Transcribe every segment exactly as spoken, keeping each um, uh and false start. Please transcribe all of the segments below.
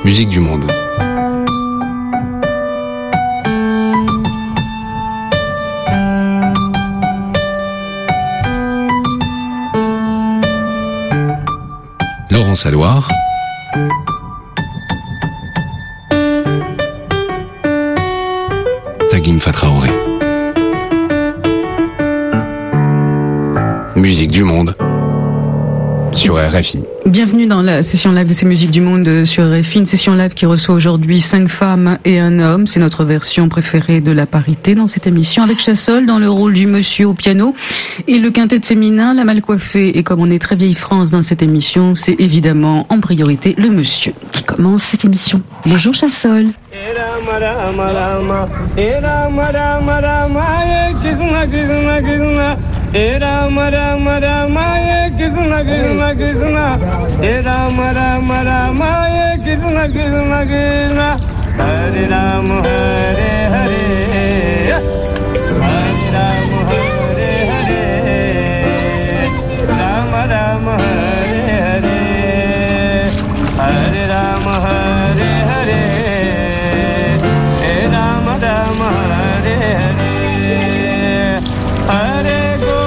Musique du monde. Laurence Alouard. Tagim Fatraoré. Musique du monde sur R F I. Bienvenue dans la session live de ces musiques du monde sur R F I, une session live qui reçoit aujourd'hui cinq femmes et un homme. C'est notre version préférée de la parité dans cette émission, avec Chassol dans le rôle du monsieur au piano et le quintet féminin, la mal coiffée. Et comme on est très vieille France dans cette émission, c'est évidemment en priorité le monsieur qui commence cette émission. Bonjour Chassol. Era mara mara maye kisna kisna kisna Era mara mara maye kisna kisna kisna Hare Ram Hare Hare Hare Ram Hare Hare Ram Ram Hare Hare Hare Ram Hare Hare Ram Ram Hare Hare Hare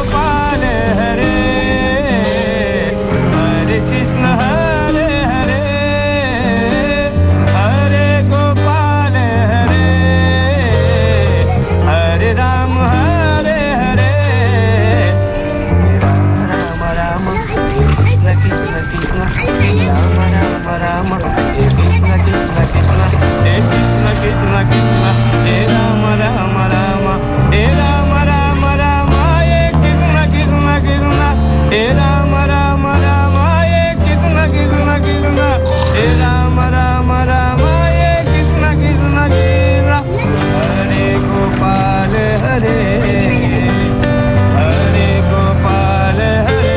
Rama, Krishna Krishna Krishna, Krishna Krishna Krishna, Rama Rama Rama, Rama Rama Rama, Krishna Krishna Krishna, Rama Rama Rama, Krishna Krishna Krishna, Rama Rama Rama, Krishna Krishna Krishna, Hare Gopal Hare, Hare Gopal Hare.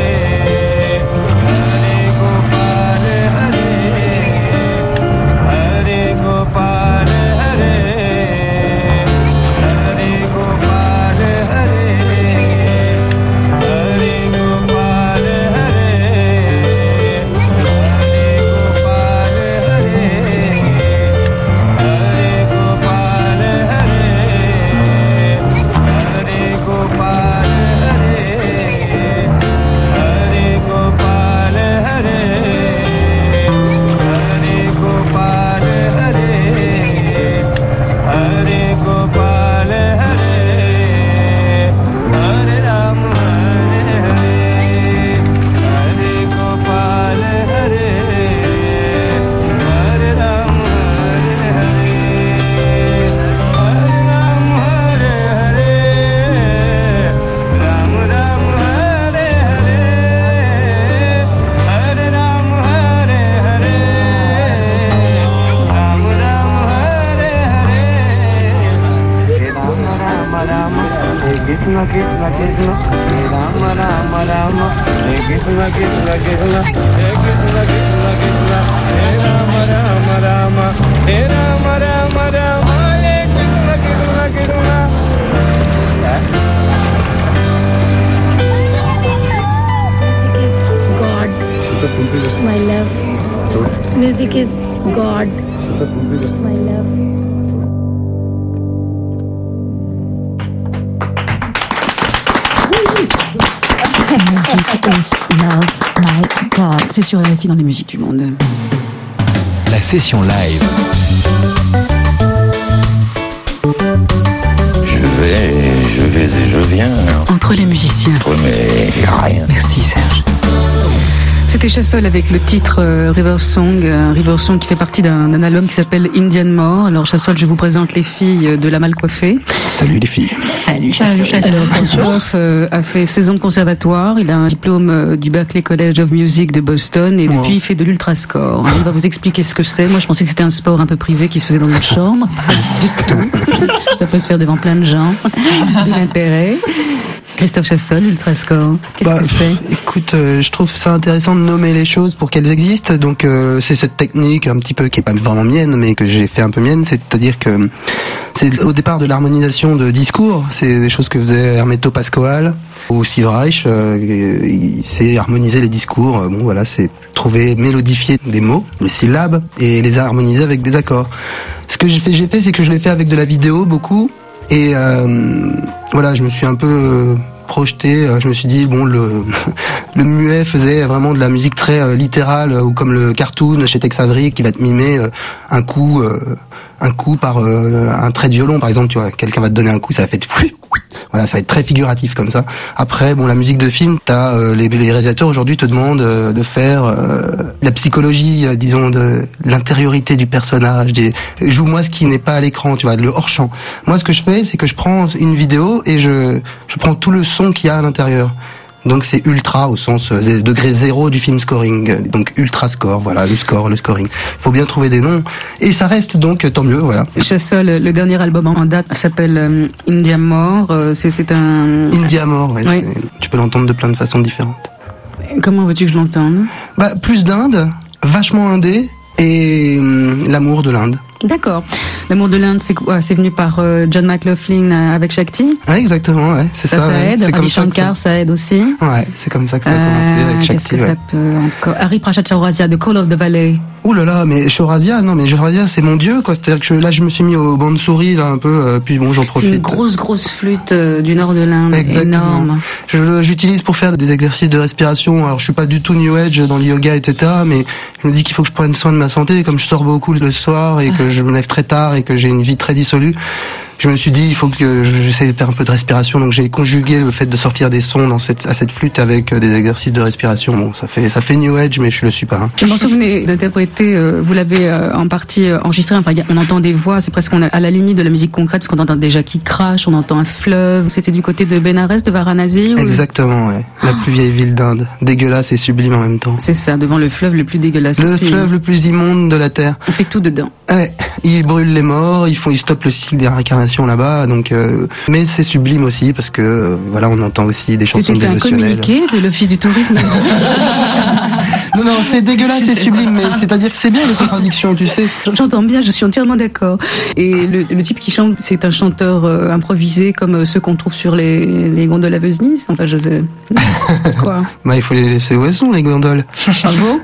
Krishna Krishna Krishna, Rama Rama Rama, Krishna Krishna Krishna, Krishna Krishna Krishna, Rama Rama Rama, Rama Rama Rama, Krishna Krishna Krishna. My love. Music is God. My love. Music is love, my God. C'est sur R F I dans les musiques du monde. La session live. Je vais, je vais et je viens. Entre les musiciens. Entre mais y a rien. Merci Serge. C'était Chassol avec le titre euh, River Song, un River Song qui fait partie d'un, d'un album qui s'appelle Indian More. Alors Chassol, je vous présente les filles de la mal coiffée. Salut les filles. Salut Chassol. Alors Christophe euh, a fait seize ans de conservatoire, il a un diplôme euh, du Berklee College of Music de Boston et depuis wow. il fait de l'ultrascore. Il va vous expliquer ce que c'est. Moi je pensais que c'était un sport un peu privé qui se faisait dans une chambre. Pas du tout. Ça peut se faire devant plein de gens. De l'intérêt. Christophe Chassol, Ultrascore, qu'est-ce bah, que c'est ? Écoute, euh, je trouve ça intéressant de nommer les choses pour qu'elles existent. Donc euh, c'est cette technique un petit peu qui est pas vraiment mienne, mais que j'ai fait un peu mienne. C'est-à-dire que c'est au départ de l'harmonisation de discours. C'est des choses que faisait Hermeto Pascoal. où Steve Reich, euh, il sait harmoniser les discours. Bon, voilà, c'est trouver, mélodifier des mots, des syllabes, et les harmoniser avec des accords. Ce que j'ai fait, j'ai fait, c'est que je l'ai fait avec de la vidéo, beaucoup, et euh, voilà, je me suis un peu euh, projeté, je me suis dit, bon, le, le muet faisait vraiment de la musique très euh, littérale, ou comme le cartoon chez Tex Avery, qui va te mimer euh, un coup, euh, un coup par euh, un trait de violon, par exemple, tu vois, quelqu'un va te donner un coup, ça va faire... Voilà, ça va être très figuratif comme ça. Après, bon, la musique de film, t'as euh, les, les réalisateurs aujourd'hui te demandent euh, de faire euh, la psychologie, euh, disons, de l'intériorité du personnage. Des, joue-moi ce qui n'est pas à l'écran, tu vois, le hors champ. Moi, ce que je fais, c'est que je prends une vidéo et je je prends tout le son qu'il y a à l'intérieur. Donc c'est ultra au sens euh, degré zéro du film scoring, donc ultra score, voilà, le score, le scoring. Il faut bien trouver des noms et ça reste donc tant mieux, voilà. Chassol, le dernier album en date s'appelle euh, Indiamore, euh, c'est c'est un Indiamore, ouais, oui. Tu peux l'entendre de plein de façons différentes. Comment veux-tu que je l'entende? Bah plus d'Inde, vachement indé et hum, l'amour de l'Inde. D'accord. L'amour de l'Inde, c'est quoi? C'est venu par euh, John McLaughlin avec Shakti? Ouais, exactement, ouais, c'est ça. Ça, ça ouais. aide. Ravi Shankar, ça... ça aide aussi. Ouais, c'est comme ça que ça a commencé euh, avec Shakti. Qu'est-ce que ouais. ça peut encore? Hari Prasad Chaurasia, The Call of the Valley. Ouh là là, mais Chaurasia, non, mais Chaurasia, c'est mon dieu, quoi. C'est-à-dire que je, là, je me suis mis au banc de souris, là, un peu, euh, puis bon, j'en profite. C'est une grosse, grosse flûte euh, du nord de l'Inde. Exactement. Énorme. Je, j'utilise pour faire des exercices de respiration. Alors, je suis pas du tout New Age dans le yoga, et cetera, mais je me dis qu'il faut que je prenne soin de ma santé, comme je sors beaucoup le soir et que je me lève très tard et que j'ai une vie très dissolue. Je me suis dit, il faut que j'essaie de faire un peu de respiration, donc j'ai conjugué le fait de sortir des sons dans cette, à cette flûte avec des exercices de respiration. Bon, ça fait, ça fait New Age, mais je le suis pas. Hein. Je m'en souvenais d'interpréter, euh, vous l'avez euh, en partie euh, enregistré, enfin, y a, on entend des voix, c'est presque on a, à la limite de la musique concrète, parce qu'on entend déjà qui crache, on entend un fleuve. C'était du côté de Benares, de Varanasi? Ou... Exactement, ouais. La plus vieille ville d'Inde. Dégueulasse et sublime en même temps. C'est ça, devant le fleuve le plus dégueulasse Le aussi. fleuve le plus immonde de la Terre. On fait tout dedans. Ouais. Ils brûlent les morts, ils font, ils stoppent le cycle des réincarnations là-bas, donc, euh, mais c'est sublime aussi parce que, euh, voilà, on entend aussi des chansons dévotionnelles. C'était un communiqué de l'Office du tourisme. Non, non, c'est dégueulasse et sublime, mais c'est-à-dire que c'est bien les contradictions, tu sais. J'entends bien, je suis entièrement d'accord. Et le, le type qui chante, c'est un chanteur euh, improvisé comme euh, ceux qu'on trouve sur les, les gondoles à Venise. Enfin, je sais. Quoi? Bah, il faut les laisser où elles sont, les gondoles. Bravo.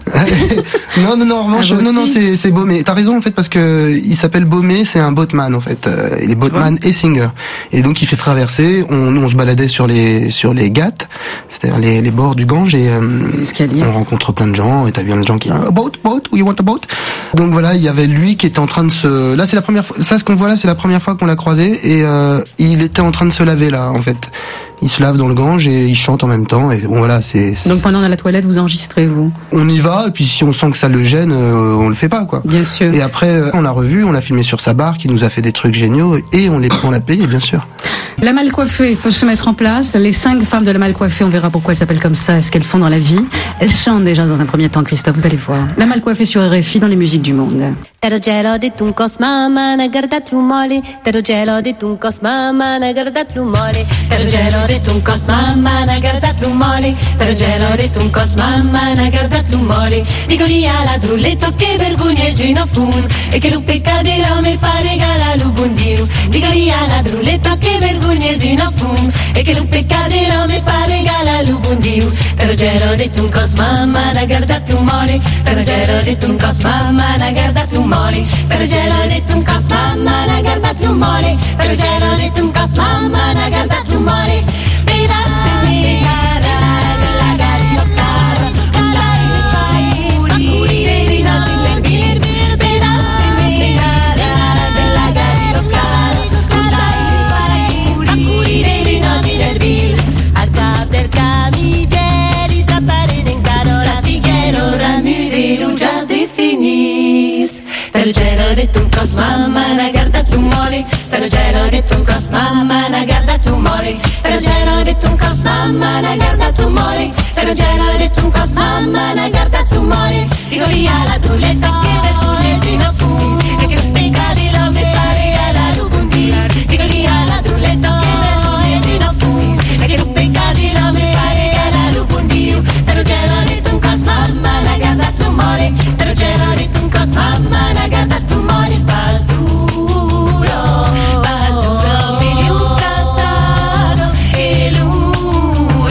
Non, non, non, en revanche, non, non, c'est, c'est Baumé. T'as raison, en fait, parce que il s'appelle Baumé, c'est un boatman, en fait. Euh, il est boatman ouais. et singer. Et donc, il fait traverser, on, nous, on se baladait sur les, sur les Ghats, c'est-à-dire les, les bords du Gange, et, euh, on rencontre plein de gens, et t'as bien le gens qui, a boat, boat, you want a boat? Donc voilà, il y avait lui qui était en train de se, là, c'est la première fois, ça, ce qu'on voit là, c'est la première fois qu'on l'a croisé, et, euh, il était en train de se laver, là, en fait. Il se lave dans le Gange et il chante en même temps. Et bon, voilà, c'est, c'est... Donc pendant dans la toilette, vous enregistrez, vous? On y va, et puis si on sent que ça le gêne, euh, on le fait pas, quoi. Bien sûr. Et après, on l'a revu, on l'a filmé sur sa barque, il nous a fait des trucs géniaux, et on, les, on l'a payé, bien sûr. La mal coiffée peut se mettre en place. Les cinq femmes de la mal coiffée, on verra pourquoi elles s'appellent comme ça, ce qu'elles font dans la vie. Elles chantent déjà dans un premier temps, Christophe, vous allez voir. La mal coiffée sur R F I dans les musiques du monde. Te gelo de tu cos mama na gardat lu mole, te gelo de tu cos mama na gardat lu mole, te gelo de tu cos mama na gardat lu mole, te gelo de tu cos mama na gardat lu mole. Dico lì alla drulletto che vergognesino fun e che lu peccadelo me fa regala lu bundino. Dico lì alla drulletto che vergognesino fun e che lu peccadelo me fa regala lu bundino. Te gelo de tu cos mama na gardat lu mole, te gelo de tu cos mama na gardat lu mole. Per gelo de tu cos mamma na gardat lu mole, per gelo de tu cos mamma na gardat lu mole. Pedaste mi cara della gariotara, dai vai, accurire di notte bir, pedaste mi cara della gariotara, dai vai, accurire di notte bir. Acá cerca mi vieri trappare in caro la figuero ramure lujas de sinis. Te gelo de tu cos mamma na gardat lu mole, te gelo de tu cos mamma na gardat lu mole, te gelo de tu cos mamma na gardat lu mole, te gelo de tu cos mamma na gardat lu mole. Dico lì alla trulletta che vergognesino fu e che peccati lo me pare alla lubundina. Dico lì alla trulletta che vergognesino fu e che peccati lo me pare alla lubundina. Te gelo de tu cos mamma na gardat lu mole, te gelo de tu cos mamma na gardat lu mole. Vas duro, vas duro, medio cansado, el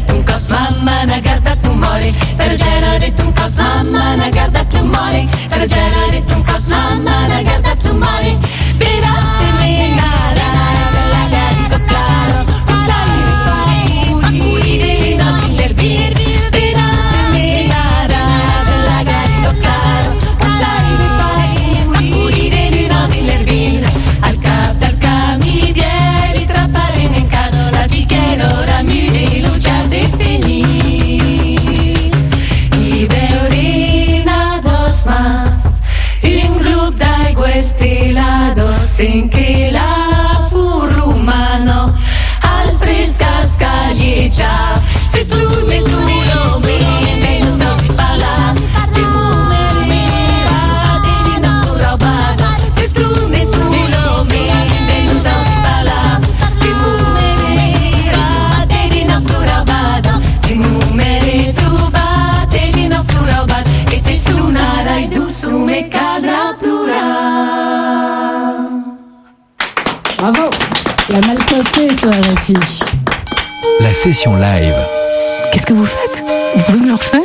detto un cos, mamma na guarda tu mole, Tarogelo ha detto un cos, mamma na guarda tu mole, Tarogelo ha detto un cos, mamma na guarda tu mole, viraste me nada, la gadico claro, la uri, uri de no l'erbir, viraste me nada, la gadico claro, la uri, uri de no l'erbir, al cap del camí vieni tra parene in caro, la piquero ora mi di luce de senis, i beurina dos mas, un grup d'aigua estilados en que la furrumano al frescas calleja se strume solo me non so si parla di numera di natura vada se strume solo me non so si parla di numera di natura vada di numere trovate di natura vada e te suonerai tu su me cadra plura. Bravo. La Malcoiffée sur R F I. La session live. Qu'est-ce que vous faites? Vous pouvez me le refaire?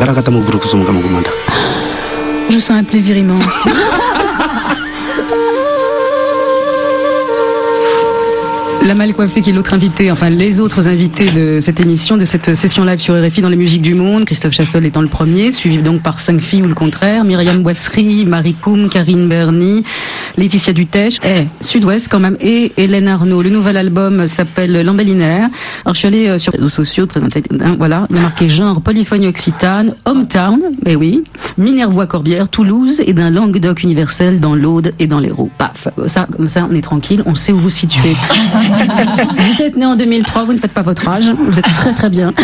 Je sens un plaisir immense. La Malcoiffée qui est l'autre invité, enfin les autres invités de cette émission, de cette session live sur R F I dans les musiques du monde. Christophe Chassol étant le premier, suivi donc par cinq filles ou le contraire. Myriam Boisserie, Marie Koum, Karine Berny, Laetitia Dutèche, eh, Sud-Ouest quand même, et Hélène Arnaud. Le nouvel album s'appelle L'Embellinaire. Alors je suis allée sur les réseaux sociaux, très intelligent, voilà, il y a marqué genre polyphonie occitane, hometown, mais oui, Minervois Corbière, Toulouse et d'un Languedoc universel dans l'Aude et dans l'Hérault. Paf, ça, comme ça on est tranquille, on sait où vous situez. Vous êtes né en deux mille trois, vous ne faites pas votre âge, vous êtes très très bien.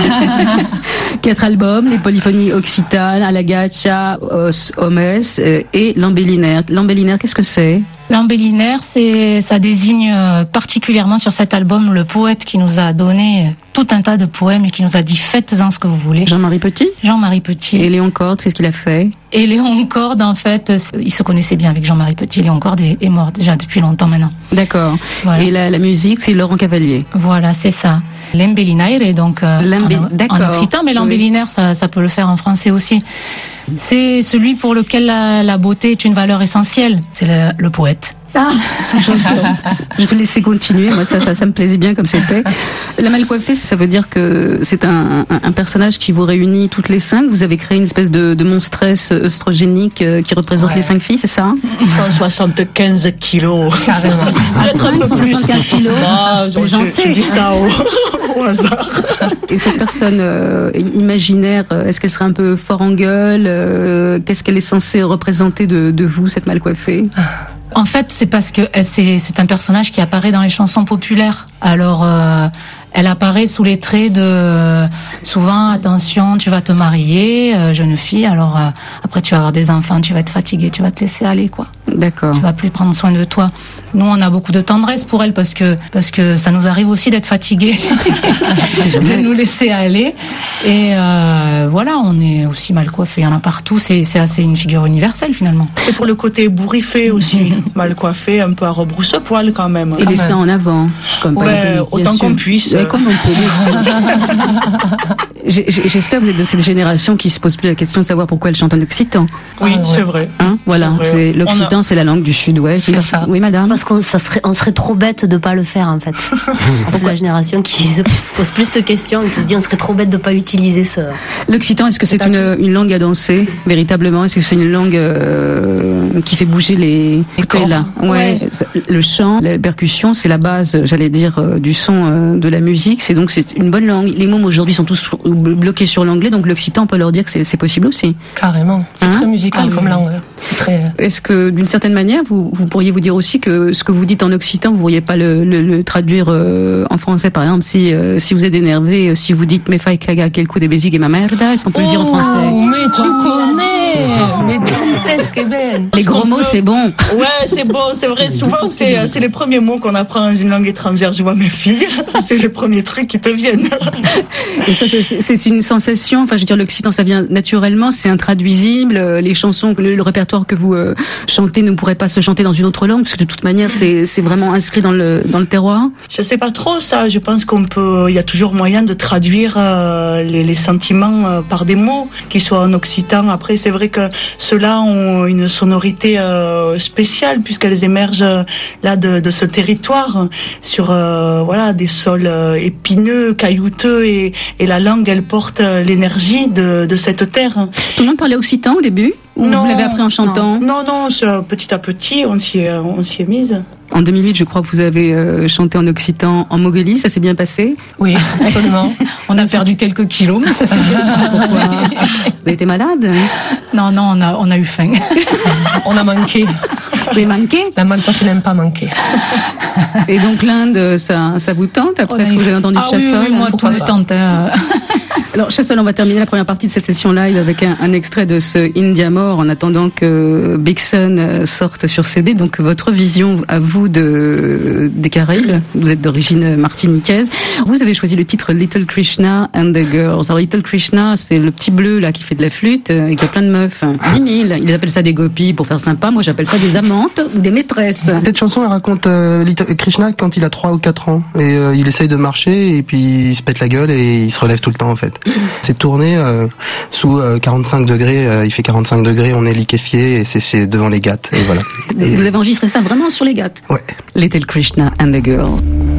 Quatre albums, les polyphonies occitanes, Alagacha, Os, Homes euh, et L'Embellinaire. L'Embellinaire, qu'est-ce que c'est? L'Embellinaire, c'est, ça désigne particulièrement sur cet album le poète qui nous a donné tout un tas de poèmes et qui nous a dit faites-en ce que vous voulez. Jean-Marie Petit? Jean-Marie Petit. Et Léon Corde, qu'est-ce qu'il a fait? Et Léon Corde, en fait, il se connaissait bien avec Jean-Marie Petit. Léon Corde est, est mort déjà depuis longtemps maintenant. D'accord. Voilà. Et la, la musique, c'est Laurent Cavalier. Voilà, c'est ça. L'Embellinaire, donc euh, en, en occitan, mais l'Embellinaire, oui. ça, ça peut le faire en français aussi. C'est celui pour lequel la, la beauté est une valeur essentielle. C'est le, le poète. Ah, j'entends. Je vais laisser continuer. Moi, ça, ça, ça me plaisait bien comme c'était. La Malcoiffée, ça veut dire que c'est un, un, un personnage qui vous réunit toutes les cinq. Vous avez créé une espèce de, de monstresse œstrogénique qui représente ouais. les cinq filles, c'est ça? cent soixante-quinze kilos. Carrément. À cinq, cent soixante-quinze kilos. Ah, je, je dis ça au, au hasard. Et cette personne euh, imaginaire, est-ce qu'elle serait un peu fort en gueule? euh, Qu'est-ce qu'elle est censée représenter de, de vous, cette Malcoiffée? En fait, c'est parce que c'est, c'est un personnage qui apparaît dans les chansons populaires. Alors, euh, elle apparaît sous les traits de souvent attention, tu vas te marier, euh, jeune fille. Alors euh, après, tu vas avoir des enfants, tu vas être fatiguée, tu vas te laisser aller, quoi. D'accord. Tu vas plus prendre soin de toi. Nous, on a beaucoup de tendresse pour elle parce que parce que ça nous arrive aussi d'être fatigués, de nous laisser aller. Et euh, voilà, on est aussi mal coiffés. Il y en a partout. C'est c'est assez une figure universelle finalement. C'est pour le côté bourriffé aussi, mal coiffé, un peu à rebrousse-poil quand même. Et les seins en avant, comme ouais, autant sûr. qu'on puisse. Ouais, comme on peut. J'espère que vous êtes de cette génération qui se pose plus la question de savoir pourquoi elle chante en occitan. Oui, ah, ouais. c'est vrai. Hein, voilà, c'est, c'est l'occitan, a... c'est la langue du Sud-Ouest. C'est ça. Oui, madame. Parce qu'on ça serait, on serait trop bête de pas le faire en fait. C'est la génération qui se pose plus de questions et qui se dit on serait trop bête de pas utiliser ça. L'occitan, est-ce que c'est une, une langue à danser véritablement? Est-ce que c'est une langue euh, qui fait bouger les, les là ouais. ouais. Le chant, la percussion, c'est la base, j'allais dire, euh, du son euh, de la musique. C'est donc c'est une bonne langue. Les mômes aujourd'hui sont tous bloqués sur l'anglais, donc l'occitan, on peut leur dire que c'est, c'est possible aussi. Carrément. C'est hein très musical ah, comme oui. langue. C'est très. Est-ce que d'une certaine manière, vous, vous pourriez vous dire aussi que ce que vous dites en occitan, vous pourriez pas le, le, le traduire euh, en français, par exemple, si euh, si vous êtes énervé, si vous dites me fai caga quel coup de bézig et ma merda, est-ce qu'on peut oh, le dire en français? Mais tu connais. mais qu'est-ce que ben. Les gros mots, c'est bon. Ouais, c'est bon, c'est vrai. Souvent, c'est, c'est les premiers mots qu'on apprend dans une langue étrangère. Je vois mes filles, c'est les premiers trucs qui te viennent. Et ça, c'est, c'est une sensation. Enfin, je veux dire, l'occitan, ça vient naturellement, c'est intraduisible. Les chansons, le, le répertoire que vous euh, chantez ne pourrait pas se chanter dans une autre langue, parce que de toute manière, c'est, c'est vraiment inscrit dans le dans le terroir. Je sais pas trop ça. Je pense qu'on peut. Il y a toujours moyen de traduire euh, les, les sentiments euh, par des mots qui soient en occitan. Après, c'est vrai que ceux-là ont une sonorité euh, spéciale puisqu'elles émergent euh, là de, de ce territoire sur euh, voilà des sols euh, épineux, caillouteux et, et la langue elle porte euh, l'énergie de, de cette terre. Tout le monde parlait occitan au début? Ou non, vous l'avez appris en chantant? Non, non, non, petit à petit, on s'y est, on s'y est mise. En deux mille huit, je crois que vous avez euh, chanté en occitan en Mongolie, ça s'est bien passé? Oui, absolument. On a perdu quelques kilos, mais ça s'est bien passé. Vous avez été malade? Non, non, on a, on a eu faim. On a manqué. Vous avez manqué? La Malcoiffée n'aime pas manquer. Et donc l'Inde, ça, ça vous tente après ce que vous avez entendu ah, de Chassol? Oui, oui, moi, tout me tente. Hein. Alors, Chassol, on va terminer la première partie de cette session live avec un, un extrait de ce Indiamore en attendant que Big Sun sorte sur C D. Donc, votre vision à vous de, des Caraïbes. Vous êtes d'origine martiniquaise. Vous avez choisi le titre Little Krishna and the Girls. Alors, Little Krishna, c'est le petit bleu, là, qui fait de la flûte et qui a plein de meufs. dix mille. Ils appellent ça des gopis pour faire sympa. Moi, j'appelle ça des amantes ou des maîtresses. Cette chanson, elle raconte euh, Little Krishna quand il a trois ou quatre ans. Et euh, il essaye de marcher et puis il se pète la gueule et il se relève tout le temps, en fait. C'est tourné euh, sous euh, quarante-cinq degrés, euh, il fait quarante-cinq degrés, on est liquéfié et c'est chez, devant les Ghats et voilà. Et vous avez enregistré ça vraiment sur les Ghats? Ouais. Little Krishna and the Girl.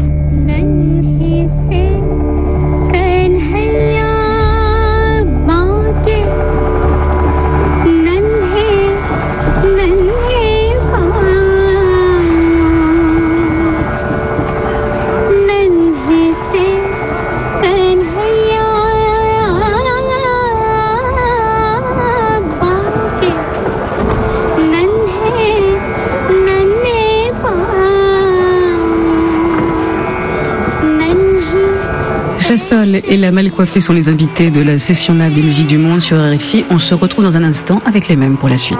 Chassol et la Malcoiffée sont les invités de la session live des musiques du monde sur R F I. On se retrouve dans un instant avec les mêmes pour la suite.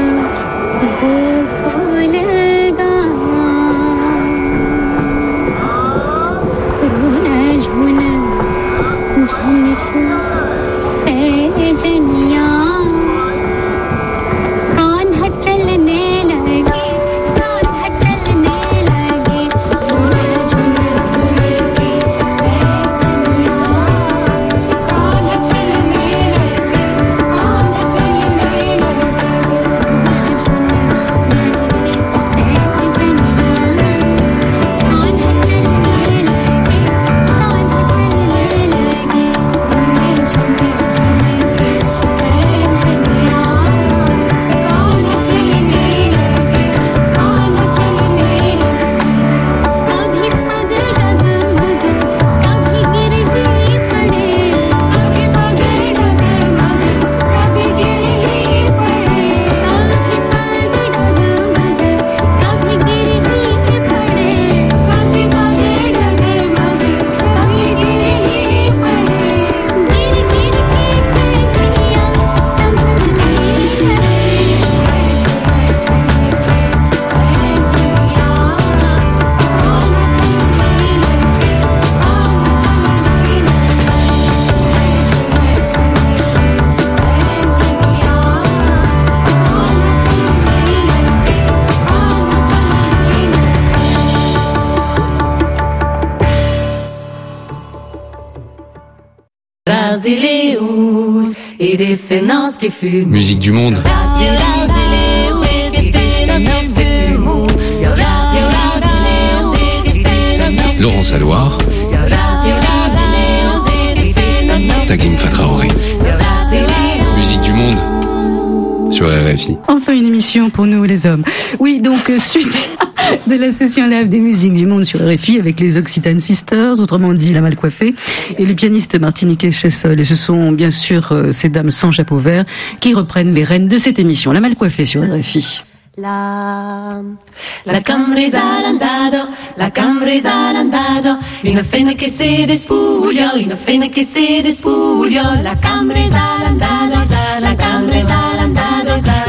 Musique du monde. Laurence Alouard. Taglim Fatraoré. Musique du monde sur R F I. Enfin une émission pour nous les hommes. Oui, donc euh, suite de la session live des musiques du monde sur R F I avec les Occitan Sisters, autrement dit la Malcoiffée, et le pianiste martiniquais Chassol. Et ce sont bien sûr euh, ces dames sans chapeau vert qui reprennent les rênes de cette émission, la Malcoiffée sur R F I. La, la cambresa l'andado, la cambresa l'andado, una fena che si despuglio, una fena che si despuglio, la cambresa l'andado, la cambresa l'andado.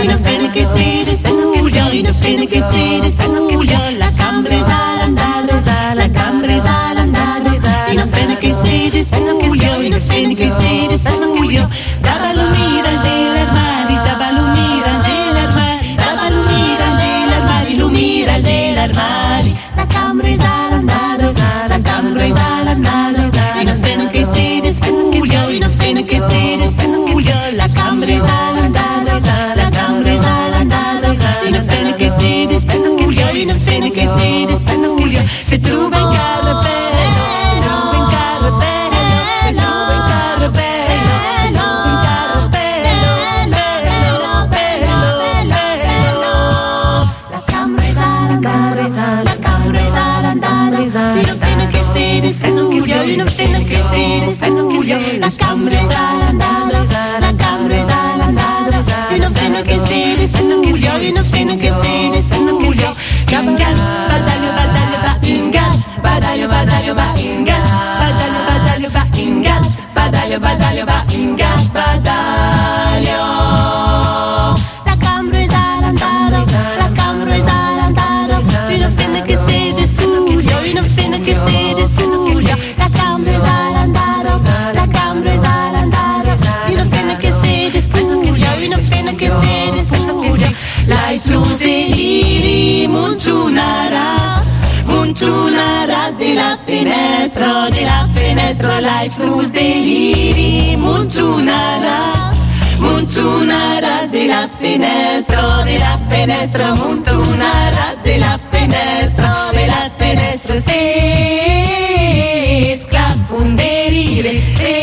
una pena che si despuglia, una pena che si despuglia, la cambresa l'andata, la cambresa l'andata, una pena che si despuglia, una pena che si despuglia, da balumira dell'armadi, da balumira dell'armadi, da balumira dell'armadi, lumira dell'armadi, la cambresa l'andata, la cambresa l'andata, una pena che si despuglia, una pena che si despuglia, la cambresa l'andata, la cambresa l'andata, una pena che si despuglia, una pena che si despuglia, si trova in carapello, trova in carapello, trova in carapello, trova in carapello, bello, bello, bello, la cambresa l'andata, la cambresa l'andata, una pena che si despuglia, una pena che si despuglia, la cambresa l'andata, la cambresa l'andata, una pena che si despuglia, una pena che si despuglia, ingat, badaglio, badaglio, ba, ingat, badaglio, badaglio, ba, ingat, badaglio, badaglio, ba, ingat, badaglio, badaglio, ba, ingat, badaglio. La cambresa l'andata, la cambresa l'andata, una pena che si despuglia, una pena che si despuglia, la cambresa l'andata, la cambresa l'andata, una pena che si despuglia, una pena che si despuglia, la flus deliri, montunaras, montunaras de la finestra, de la finestra, la flus deliri, montunaras, montunaras de la finestra, de la finestra, montunaras de la finestra, de la finestra, se sclafunderire,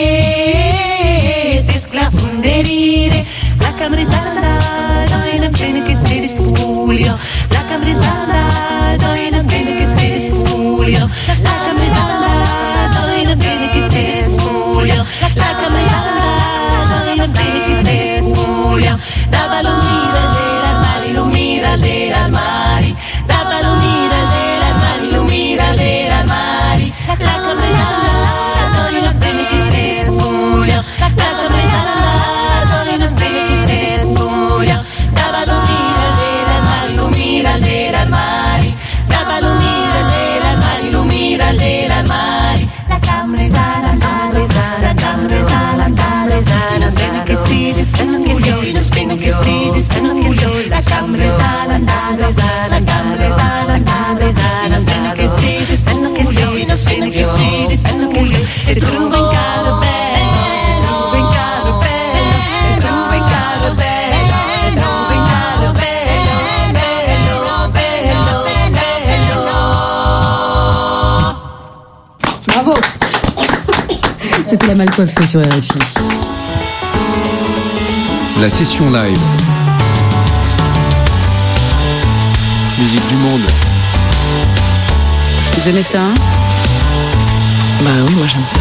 se sclafunderire, la cambresa l'andata, e una pena che si despuglia, la cambresa l'andata, e una pena che si despuglia, la cambresa l'andata, e una pena che si despuglia, la cambresa l'andata, e una pena che si despuglia, da balumira dell'armadi, lumira dell'armadi, da balumira dell'armadi, lumira dell'armadi, la cambresa l'andata, e una pena che si despuglia, la cambresa l'andata, e una pena che si despuglia, da balumira dell'armadi, lumira dell'armadi, da balumira dell'armadi, lumira dell'armadi, la cambresa l'andata, la cambresa l'andata, una pena che si despuglia, una pena che si despuglia, la cambresa l'andata, la cambresa l'andata, una pena che si despuglia, una pena che si despuglia, si trova in carapello, si trova in carapello, si trova in carapello, si trova in carapello, bello, bello, bello. Bravo. C'était la mal coiffée sur R F I. La session live. Musique du monde. Vous aimez ça, hein? Bah oui, moi j'aime ça.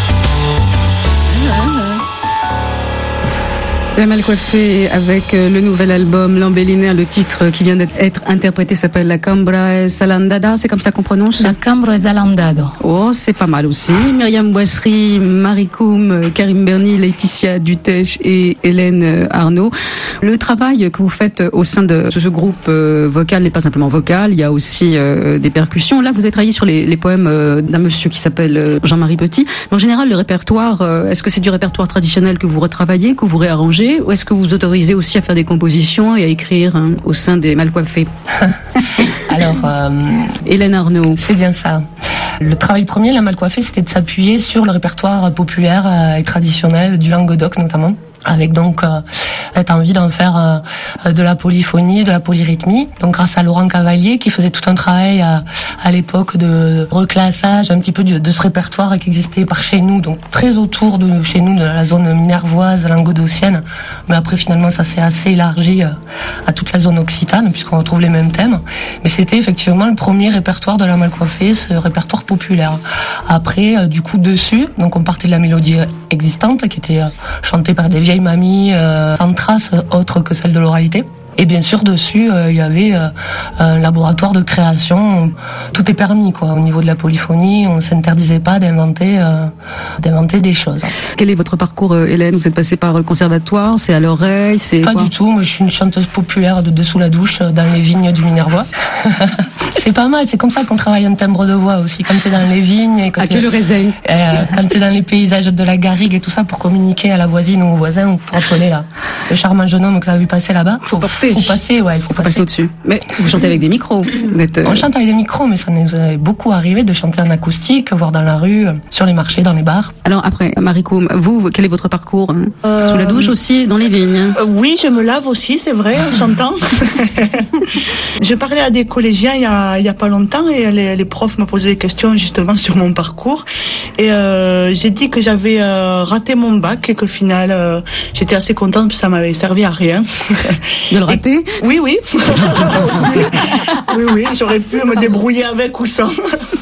La mal coiffée avec le nouvel album L'Embellinaire, le titre qui vient d'être interprété s'appelle La Cambresa l'andata, c'est comme ça qu'on prononce? La Cambresa l'andata. Oh, c'est pas mal aussi. Myriam Boisserie, Marie Koum, Karim Berny, Laetitia Dutèche et Hélène Arnaud. Le travail que vous faites au sein de ce groupe vocal n'est pas simplement vocal, il y a aussi euh, des percussions. Là, vous avez travaillé sur les, les poèmes euh, d'un monsieur qui s'appelle Jean-Marie Petit. Mais en général, le répertoire, euh, est-ce que c'est du répertoire traditionnel que vous retravaillez, que vous réarrangez? Ou est-ce que vous autorisez aussi à faire des compositions et à écrire hein, au sein des Malcoiffés? Alors, euh, Hélène Arnaud. C'est bien ça. Le travail premier, la Malcoiffée, c'était de s'appuyer sur le répertoire populaire euh, et traditionnel du Languedoc notamment, avec donc euh, cette envie d'en faire euh, de la polyphonie, de la polyrythmie. Donc grâce à Laurent Cavalier qui faisait tout un travail à, à l'époque de reclassage un petit peu de, de ce répertoire qui existait par chez nous, donc très autour de chez nous, de la zone minervoise, languedocienne. Mais après finalement ça s'est assez élargi euh, à toute la zone occitane puisqu'on retrouve les mêmes thèmes. Mais c'était effectivement le premier répertoire de la Malcoiffée, ce répertoire populaire. Après euh, du coup dessus, donc on partait de la mélodie existante qui était euh, chantée par des vieilles mamies euh, sans trace autre que celle de l'oralité. Et bien sûr, dessus, euh, il y avait euh, un laboratoire de création. Tout est permis, quoi. Au niveau de la polyphonie, on s'interdisait pas d'inventer, euh, d'inventer des choses. Quel est votre parcours, euh, Hélène? Vous êtes passée par le conservatoire, c'est à l'oreille, c'est Pas quoi? du tout. Moi, je suis une chanteuse populaire de dessous la douche, dans les vignes du Minervois. C'est pas mal. C'est comme ça qu'on travaille un timbre de voix aussi. Quand t'es dans les vignes, et quand Ah, que le raisin. Euh, quand t'es dans les paysages de la garrigue et tout ça, pour communiquer à la voisine ou au voisin, ou pour appeler là le charmant jeune homme que t'as vu passer là-bas. Faut porter. Faut passer, ouais, il faut, Faut passer. passer au-dessus. Mais vous chantez avec des micros. Vous êtes, euh... On chante avec des micros, mais ça nous est beaucoup arrivé de chanter en acoustique, voire dans la rue, sur les marchés, dans les bars. Alors après, Mariko, vous, quel est votre parcours hein Euh, Sous la douche aussi, dans les vignes. Euh, oui, je me lave aussi, c'est vrai, en chantant. Je parlais à des collégiens il y a, il y a pas longtemps et les, les profs me posaient des questions justement sur mon parcours. Et euh, j'ai dit que j'avais euh, raté mon bac et qu'au final, euh, j'étais assez contente parce que ça m'avait servi à rien. De le rater? Et, oui, oui. Aussi. Oui, oui, j'aurais pu me débrouiller avec ou sans.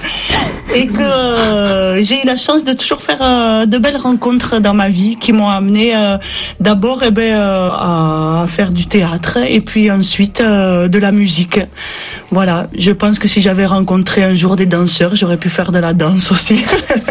Et que euh, j'ai eu la chance de toujours faire euh, de belles rencontres dans ma vie qui m'ont amené euh, d'abord eh ben, euh, à faire du théâtre et puis ensuite euh, de la musique. Voilà, je pense que si j'avais rencontré un jour des danseurs, j'aurais pu faire de la danse aussi.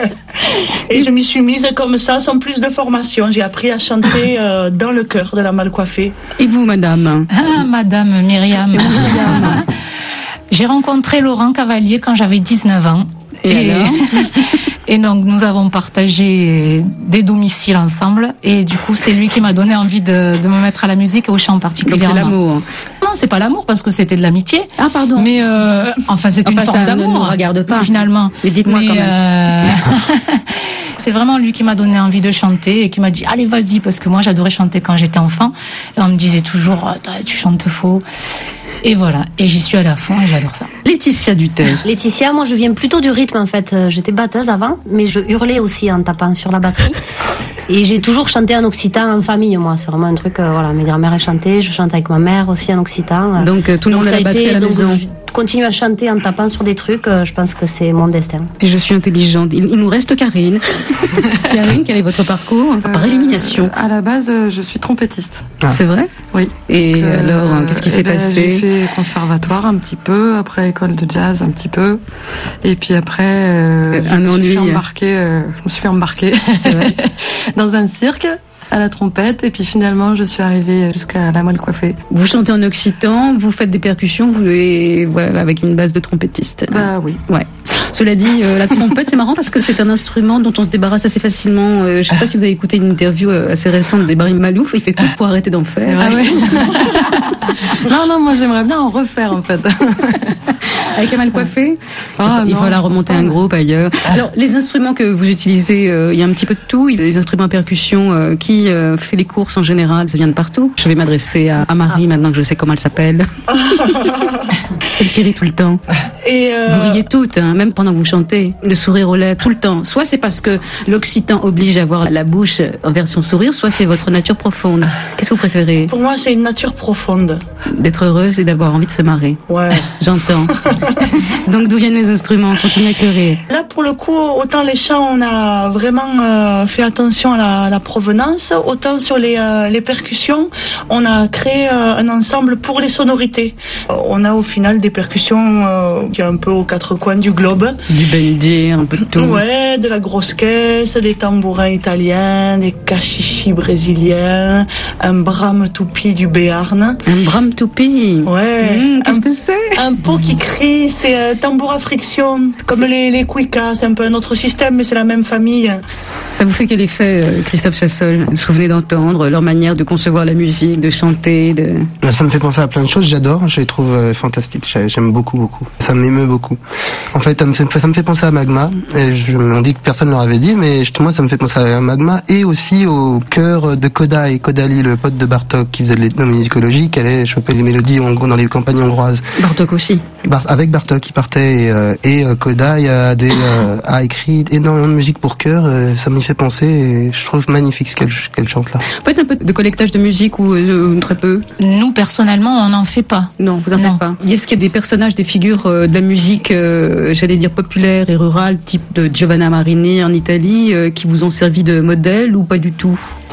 Et je m'y suis mise comme ça, sans plus de formation. J'ai appris à chanter euh, dans le chœur de la Malcoiffée. Et vous, madame? Ah, madame Myriam. Myriam. J'ai rencontré Laurent Cavalier quand j'avais dix-neuf ans. Et, et alors Et donc nous avons partagé des domiciles ensemble et du coup c'est lui qui m'a donné envie de, de me mettre à la musique et au chant particulièrement. Donc c'est l'amour. Non, c'est pas l'amour parce que c'était de l'amitié. Ah pardon. Mais euh, enfin c'est une enfin, forme d'amour. Ne nous regarde pas finalement. Mais dites-moi Mais, quand même. Euh... C'est vraiment lui qui m'a donné envie de chanter et qui m'a dit allez vas-y parce que moi j'adorais chanter quand j'étais enfant et on me disait toujours tu chantes faux. Et voilà, et j'y suis allée à fond et j'adore ça. Laetitia Dutège. Laetitia, moi je viens plutôt du rythme en fait. J'étais batteuse avant, mais je hurlais aussi en tapant sur la batterie. Et j'ai toujours chanté en occitan en famille, moi. C'est vraiment un truc, euh, voilà, mes grand-mères chantaient, je chante avec ma mère aussi en occitan. Donc euh, tout le monde a la batterie à la donc, maison. Je continue à chanter en tapant sur des trucs, euh, je pense que c'est mon destin. Si je suis intelligente, il, il nous reste Karine. Karine, quel est votre parcours euh, par élimination? À la base, je suis trompettiste. Ah. C'est vrai? Oui. Et donc, alors, euh, qu'est-ce qui s'est eh ben, passé? J'ai fait conservatoire un petit peu, après école de jazz un petit peu, et puis après, euh, un je me ennui. suis fait embarquer, euh, je me suis fait embarquer dans un cirque à la trompette, et puis finalement je suis arrivée jusqu'à la moelle coiffée. Vous chantez en occitan, vous faites des percussions, vous et voilà avec une base de trompettiste. Bah oui. Ouais. Cela dit, euh, la trompette c'est marrant parce que c'est un instrument dont on se débarrasse assez facilement. Euh, je sais pas si vous avez écouté une interview assez récente de Barry Malouf, il fait tout pour arrêter d'en faire. Ah ouais. Non non, moi j'aimerais bien en refaire en fait. Avec la mal coiffée, ah, il non, faut la remonter un groupe ailleurs. Alors les instruments que vous utilisez, euh, il y a un petit peu de tout. Il y a des instruments à percussion euh, qui euh, fait les courses en général, ça vient de partout. Je vais m'adresser à, à Marie maintenant que je sais comment elle s'appelle. Celle qui rit tout le temps. Et euh... Vous riez toutes, hein, même pendant que vous chantez, le sourire aux lèvres tout le temps. Soit c'est parce que l'occitan oblige à avoir la bouche en version sourire, soit c'est votre nature profonde. Qu'est-ce que vous préférez? Pour moi, c'est une nature profonde. D'être heureuse et d'avoir envie de se marrer. Ouais. J'entends. Donc d'où viennent les instruments? Continuez à éclairer. Là, pour le coup, autant les chants, on a vraiment euh, fait attention à la, à la provenance, autant sur les, euh, les percussions, on a créé euh, un ensemble pour les sonorités. Euh, on a au final des percussions euh, qui sont un peu aux quatre coins du globe. Du bendir, un peu de tout. Ouais, de la grosse caisse, des tambourins italiens, des cachichis brésiliens, un brame tupi du Béarn. Un brame tupi. Ouais. Mmh, qu'est-ce que c'est? Un pot qui crie, c'est un tambour à friction, comme les, les cuicas, c'est un peu un autre système, mais c'est la même famille. Ça vous fait quel effet, Christophe Chassol? Vous souvenez d'entendre leur manière de concevoir la musique, de chanter, de... Ça me fait penser à plein de choses, j'adore, je les trouve euh, fantastiques, j'aime beaucoup, beaucoup. Ça m'émeut beaucoup. En fait, ça me fait, ça me fait penser à Magma, et je, on dit que personne ne leur avait dit, mais moi ça me fait penser à Magma, et aussi au cœur de Kodai, Kodali, le pote de Bartok, qui faisait de l'ethnomusicologie, qui allait choper les mélodies en gros dans les campagnes hongroises. Bartok aussi. Bar avec Bartok qui partait, et, euh, et euh, Kodai a, des, euh, a écrit énormément de musique pour chœur, euh, ça m'y fait penser, et je trouve magnifique ce qu'elle qu'elle chante là. Vous faites un peu de collectage de musique ou euh, très peu? Nous, personnellement, on n'en fait pas. Non, vous en non. faites pas. Est-ce qu'il y a des personnages, des figures euh, de la musique, euh, j'allais dire populaire et rurale, type de Giovanna Marini en Italie, euh, qui vous ont servi de modèle ou pas du tout?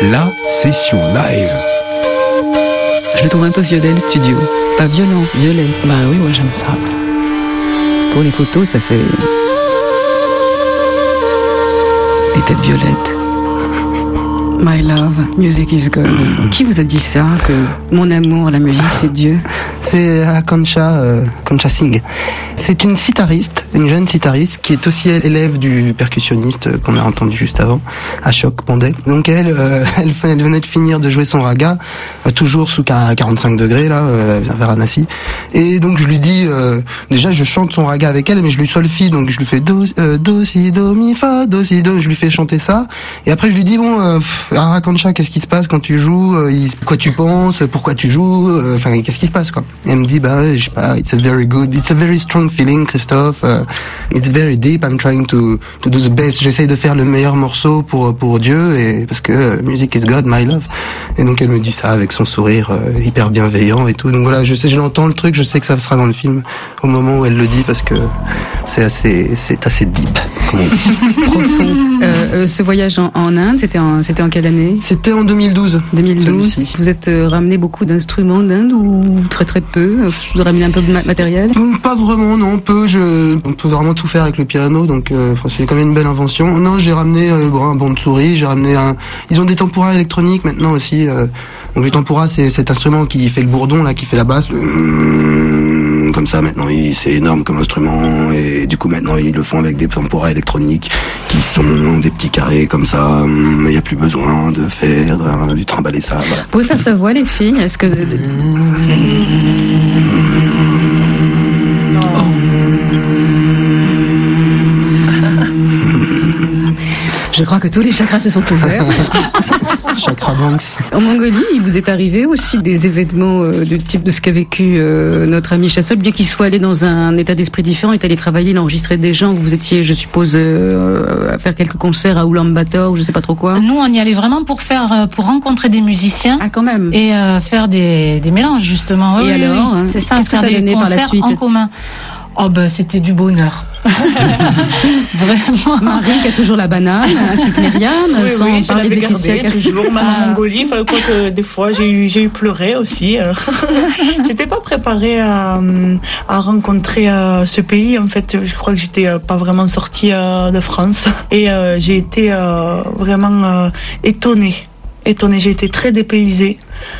La session live. Je le trouve un peu violet, le studio. Pas violent, violet. Bah oui, moi j'aime ça. Pour les photos, ça fait... les têtes violettes. My love, music is God. Qui vous a dit ça, que mon amour, la musique, c'est Dieu? C'est Akanksha, euh, Akanksha Singh. C'est une sitariste, une jeune sitariste qui est aussi élève du percussionniste qu'on a entendu juste avant, Ashok Pandey. Donc elle, euh, elle, elle venait de finir de jouer son raga, euh, toujours sous quarante-cinq degrés là, euh, vers Varanasi. Et donc je lui dis, euh, déjà je chante son raga avec elle, mais je lui solfie, donc je lui fais do, euh, do si do mi fa, do si do. Je lui fais chanter ça. Et après je lui dis bon, euh, Akanksha, qu'est-ce qui se passe quand tu joues? euh, Quoi tu penses? Pourquoi tu joues? Enfin, euh, qu'est-ce qui se passe quoi? Et elle me dit bah je sais pas, it's a very good, it's a very strong feeling, Christophe. Uh, it's very deep. I'm trying to to do the best. J'essaye de faire le meilleur morceau pour pour Dieu et parce que uh, music is God, my love. Et donc elle me dit ça avec son sourire uh, hyper bienveillant et tout. Donc voilà, je sais, je l'entends le truc, je sais que ça sera dans le film au moment où elle le dit parce que c'est assez c'est assez deep. Comme on dit. Profond. Euh, euh, ce voyage en, en Inde, c'était en c'était en quelle année? C'était en deux mille douze. deux mille douze. Vous êtes euh, ramené beaucoup d'instruments d'Inde ou très très peu? Vous ramenez un peu de matériel? Pas vraiment, non, peu. Je, on peut vraiment tout faire avec le piano, donc euh, c'est quand même une belle invention. Non, j'ai ramené euh, bon, un banc de souris, j'ai ramené un. Ils ont des temporas électroniques maintenant aussi. Euh, donc le tempura, c'est cet instrument qui fait le bourdon là, qui fait la basse. Le... Comme ça, maintenant, il, c'est énorme comme instrument, et du coup maintenant ils le font avec des temporas électroniques qui sont des petits carrés comme ça. Mais il n'y a plus besoin de faire de, du trimballer ça. Voilà. Vous pouvez faire sa voix, les filles? Est-ce que je crois que tous les chakras se sont ouverts. Chakra Banks. En Mongolie, il vous est arrivé aussi des événements euh, du type de ce qu'a vécu euh, notre ami Chassol, bien qu'il soit allé dans un état d'esprit différent, il est allé travailler, il a enregistré des gens. Vous étiez, je suppose, euh, à faire quelques concerts à Ulaanbaatar ou je sais pas trop quoi. Nous, on y allait vraiment pour faire, pour rencontrer des musiciens. Ah, quand même. Et euh, faire des, des mélanges justement. Et oui, alors, oui, hein, c'est ça. Qu'est-ce que ça des donnait par la suite en commun. Oh ben, c'était du bonheur. Vraiment. Marie qui a toujours la banane, ainsi que Myriam, oui, sans oui, parler de Laetitia. Gardé, toujours même en Mongolie. Enfin, quoi que des fois j'ai eu j'ai eu pleuré aussi. J'étais pas préparée à à rencontrer euh, ce pays. En fait, je crois que j'étais euh, pas vraiment sortie euh, de France et euh, j'ai été euh, vraiment euh, étonnée. Étonnée. J'ai été très dépaysée.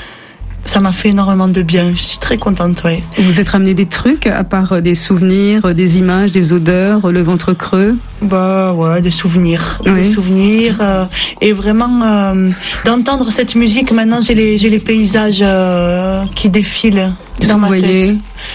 Ça m'a fait énormément de bien. Je suis très contente, ouais. Vous êtes ramené des trucs, à part des souvenirs, des images, des odeurs, le ventre creux? Bah ouais, des souvenirs, oui. des souvenirs euh, et vraiment euh, d'entendre cette musique. Maintenant, j'ai les j'ai les paysages euh, qui défilent dans ma tête.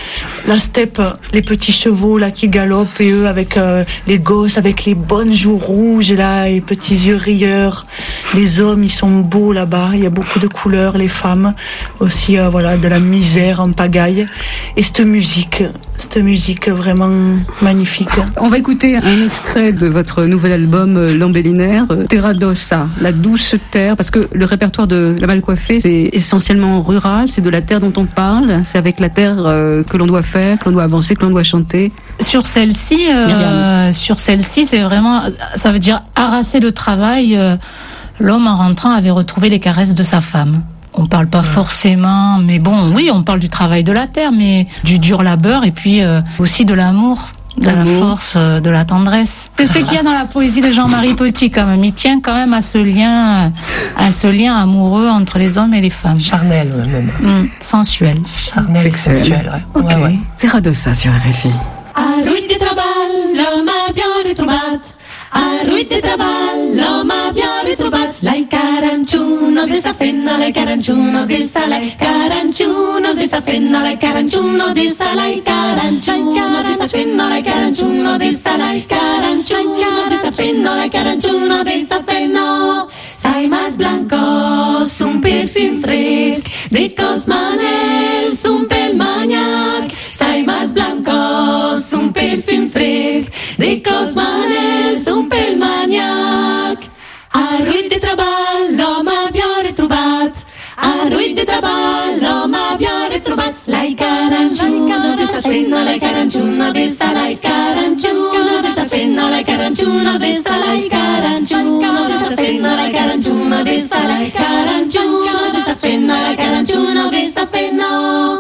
La steppe, les petits chevaux là qui galopent et eux avec euh, les gosses avec les bonnes joues rouges là, les petits yeux rieurs. Les hommes, ils sont beaux là-bas. Il y a beaucoup de couleurs. Les femmes aussi, euh, voilà, de la misère en pagaille. Et cette musique, cette musique vraiment magnifique. On va écouter un extrait de votre nouvel album Lambellinaire, Terra d'Ossa, la douce terre, parce que le répertoire de La Malcoiffée, c'est essentiellement rural, c'est de la terre dont on parle, c'est avec la terre euh, que l'on doit faire, que l'on doit avancer, que l'on doit chanter. Sur celle-ci, euh, sur celle-ci, c'est vraiment, ça veut dire harasser le travail. Euh, l'homme en rentrant avait retrouvé les caresses de sa femme. On parle pas forcément, mais bon, oui, on parle du travail de la terre, mais du dur labeur et puis euh, aussi de l'amour, de la force, euh, de la tendresse. C'est ce qu'il y a dans la poésie de Jean-Marie Petit quand même. Il tient quand même à ce lien, à ce lien amoureux entre les hommes et les femmes. Charnel, ouais, même. Mmh, sensuel. Charnel, sexuel. sensuel, ouais. Ok. Ouais, ouais. Terra d'Ossa sur R F I. Arruit de treball, l'homme a bien retrobat. Arruit de treball, l'homme a bien retrobat. Lai caranciunos de sa fenna, lai caranciunos de sa lai caranciunos de sa fenna, lai caranciunos de sa lai caranciunos de sa fenna, lai caranciunos de sa lai caranciunos de sa fenna, lai caranciunos de sa fenna. Sai más blancos, un perfil fresc, de Cosmanels, un pel maniac. Sai más blancos, un perfil fresc, de Cosmanels, un pel maniac. Arruit de treball, l'home ha bien retrobat. Arruit de treball, l'home ha bien retrobat. Lai caranciunos de sa fenna, lai like aranciuno, this I like aranciuno, this I fenno like aranciuno, this I like aranciuno, this I fenno like aranciuno, this I like aranciuno, this I fenno like aranciuno, this I fenno.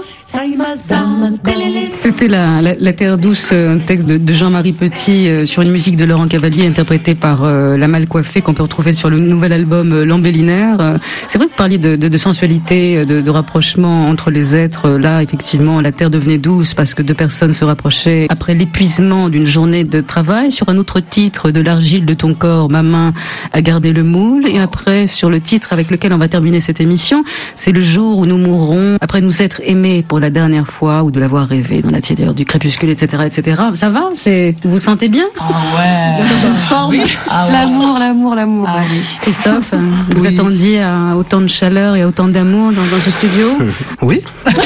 C'était la, la, la Terre douce, un texte de, de Jean-Marie Petit euh, sur une musique de Laurent Cavalier interprétée par euh, La Mal Coiffée qu'on peut retrouver sur le nouvel album euh, L'Embellinaire. Euh, c'est vrai que vous parliez de, de, de sensualité, de, de rapprochement entre les êtres. Là, effectivement, la Terre devenait douce parce que deux personnes se rapprochaient après l'épuisement d'une journée de travail. Sur un autre titre, De l'argile de ton corps, ma main a gardé le moule. Et après, sur le titre avec lequel on va terminer cette émission, c'est le jour où nous mourrons après nous être aimés pour la dernière fois ou de l'avoir rêvé dans la tiédeur du crépuscule, et cetera, et cetera. Ça va? C'est, vous vous sentez bien? Ah ouais. Dans une forme? Oui. Ah ouais. L'amour, l'amour, l'amour. Ah oui. Christophe, vous oui. attendiez à autant de chaleur et autant d'amour dans, dans ce studio? Oui.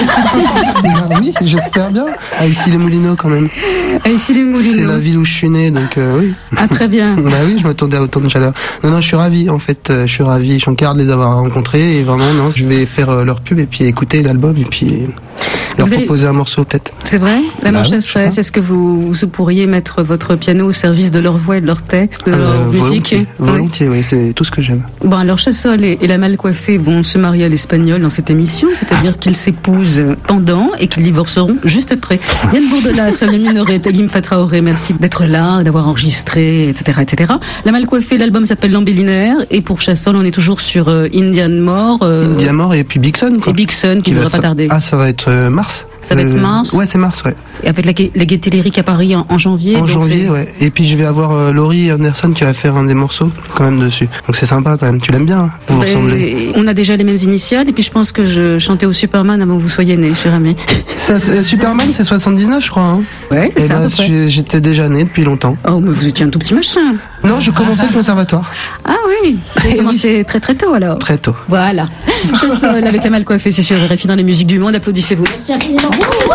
Oui, j'espère bien. À Issy-les-Moulineaux quand même. À Issy-les-Moulineaux. C'est la ville où je suis né, donc euh, oui. Ah très bien. Bah oui, je m'attendais à autant de chaleur. Non, non, je suis ravi en fait. Euh, je suis ravi. Je suis en quart de les avoir rencontrés et vraiment, non, je vais faire euh, leur pub et puis écouter l'album et puis leur vous proposer allez... un morceau peut-être. C'est vrai? La bah, manche ouais, serait, est-ce que vous, vous pourriez mettre votre piano au service de leur voix et de leur texte, de ah, leur euh, musique? Volontiers, volontiers, oui, c'est tout ce que j'aime. Bon, alors Chassol et, et La Mal Coiffée vont se marier à l'espagnol dans cette émission, c'est-à-dire qu'ils s'épousent pendant et qu'ils divorceront juste après. Yann Bourdelas, Sonia Minoret, Tagim Fatraoré, merci d'être là, d'avoir enregistré, et cetera, et cetera. La Mal Coiffée, l'album s'appelle L'Embellinaire, et pour Chassol, on est toujours sur euh, Indian More. Euh, Indian More et puis Big Sun, quoi. Et Big Sun, qui ne devrait pas tarder. Ah, ça va être euh, mars. Ça va être mars. Ouais, c'est mars, ouais. Et avec la, la Gaieté Lyrique à Paris en, en janvier. En donc janvier, c'est... ouais. Et puis je vais avoir euh, Laurie Anderson qui va faire un des morceaux quand même dessus. Donc c'est sympa quand même. Tu l'aimes bien, hein, vous vous ressemblez. On a déjà les mêmes initiales et puis je pense que je chantais au Superman avant que vous soyez né, cher ami. Ça, Superman, c'est soixante-dix-neuf, je crois. Hein. Ouais, c'est et ça. bah, à peu près. J'étais déjà né depuis longtemps. Oh, mais vous étiez un tout petit machin. Non, je commençais le conservatoire. Ah oui, vous avez commencé très très tôt alors. Très tôt. Voilà. Chassol avec La Mal Coiffée, c'est sur R F I dans les musiques du monde. Applaudissez-vous. Merci infiniment.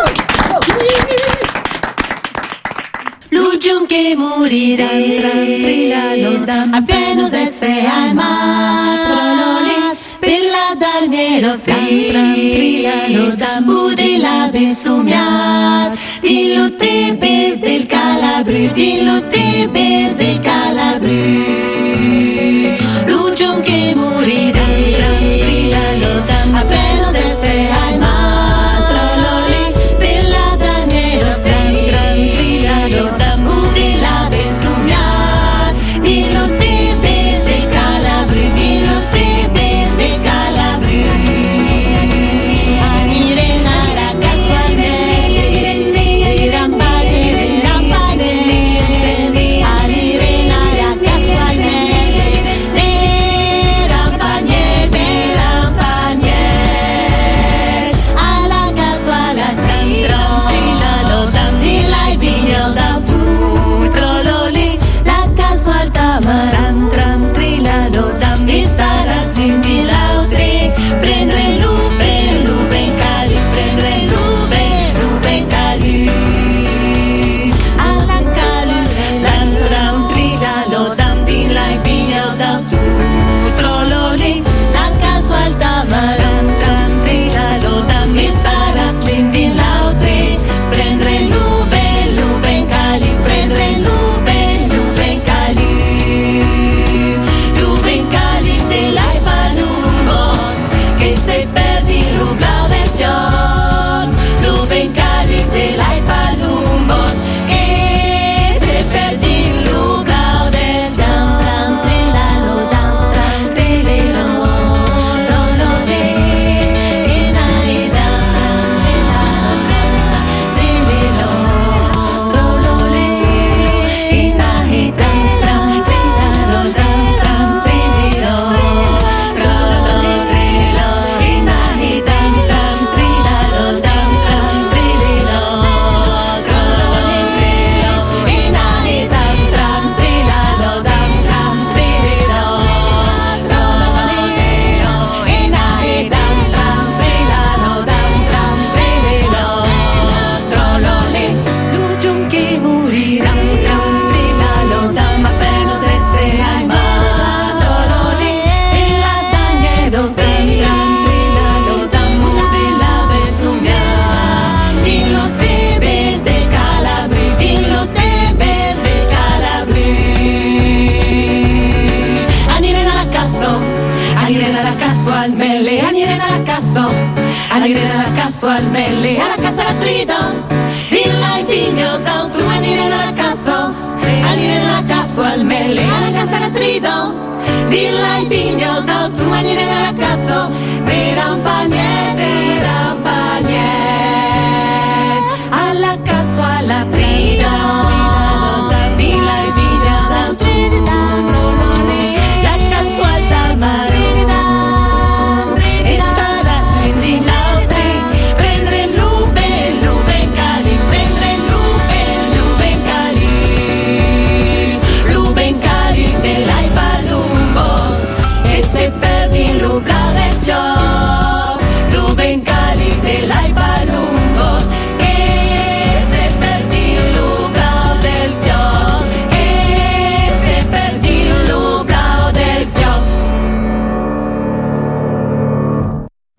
L'ugium che morirà appena se sei amato per la darnero filo bude la besumiat dillo te bes del Calabru dillo te bes del Calabru l'ugium che morirà appena se sei amato per la darnero filo bude la besumiat dillo te bes del Calabru dillo te bes del Calabru anirena la casuale rambade rambade anirena la casuale casso, anire nella casso al melle, alla casa la trido, dilla in pigno, da tu anire nella casso, anire nella casso al melle, alla casa la trido, dilla in pigno, da tu anire nella casso,